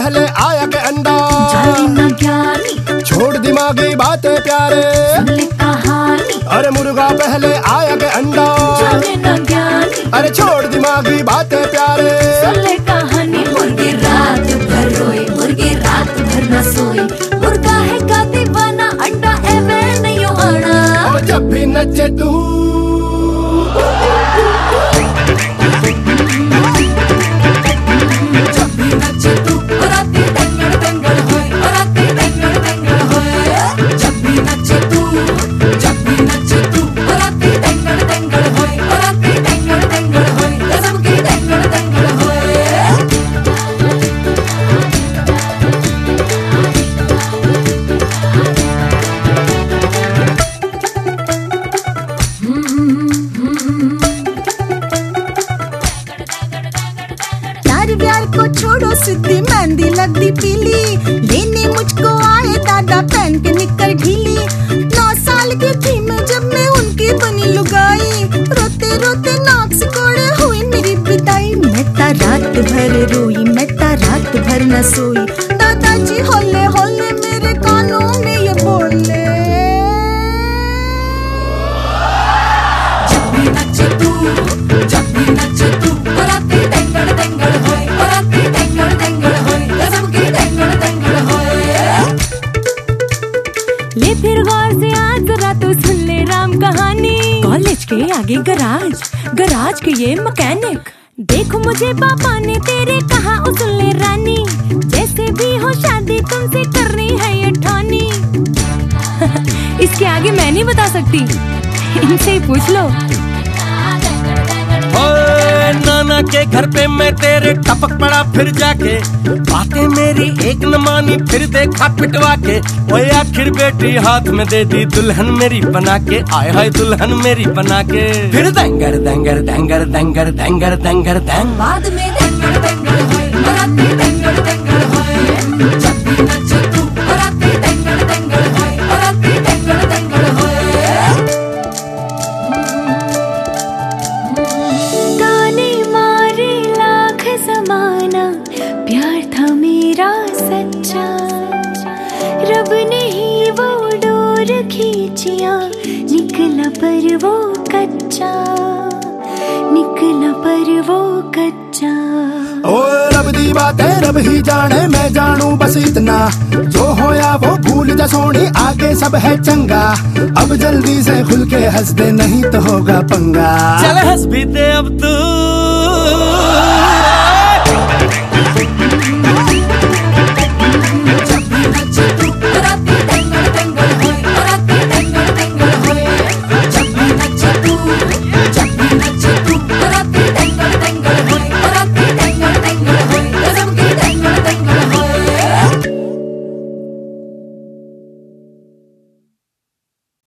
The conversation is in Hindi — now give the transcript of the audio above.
पहले आया के अंडा, छोड़ दिमागी बातें प्यारे, अरे मुर्गा पहले आया के अंडा, अरे छोड़ दिमागी बातें प्यारे। कहानी मुर्गी रात भर रोए, मुर्गी रात भर न सोए, मुर्गा है का दीवाना, अंडा एवे नहीं आना। जब भी नचे तू प्यार को छोड़ो सिद्धि मेहंदी लगती पीली, लेने मुझको आए दादा पहन के निकर ढीली। 9 साल की थी मैं जब मैं उनकी बनी लुगाई, रोते रोते नाक से कोड़े हुई मेरी विदाई। मैं ता रात भर रोई, मैं ता रात भर न सोई, दादाजी होले होले मेरे कानों में ये बोले। जब भी नचे तू, जब भी नचे तू, बराती टेंगड़ टेंगड़ होए, बराती टेंगड़ टेंगड़ होए, गजब की टेंगड़ टेंगड़ होए। ले फिर गौर से आज जरा तू सुन ले राम कहानी। कॉलेज के आगे गराज, गराज के ये मैकेनिक, देखो मुझे पापा ने तेरे कहा उसूल ले रानी, जैसे भी हो शादी तुमसे करनी है ये ठानी। इसके आगे मैं नहीं बता सकती, इनसे ही पूछ लो। नाना के घर पे मैं तेरे टपक पड़ा फिर जाके, बातें मेरी एक न मानी फिर देखा पिटवा के। ओए आखिर बेटी हाथ में दे दी दुल्हन मेरी बना के, आय हाय दुल्हन मेरी बना के। फिर देंगर देंगर देंगर देंगर देंगर देंगर देंग, बाद में देंगर देंगर होए, बराती देंगर देंगर होए। जब भी नचे तू, बराती देंगर देंगर होए, बराती देंगर देंगर होए। प्यार था मेरा सच्चा, रब ने ही वो डोर खींचिया, निकला पर वो कच्चा, निकला पर वो कच्चा। ओ रब दी बातें रब ही जाने, मैं जानू बस इतना, जो होया वो भूल जा सोनी, आगे सब है चंगा। अब जल्दी से खुल के हंस दे नहीं तो होगा पंगा। चल हंस भी दे अब तू।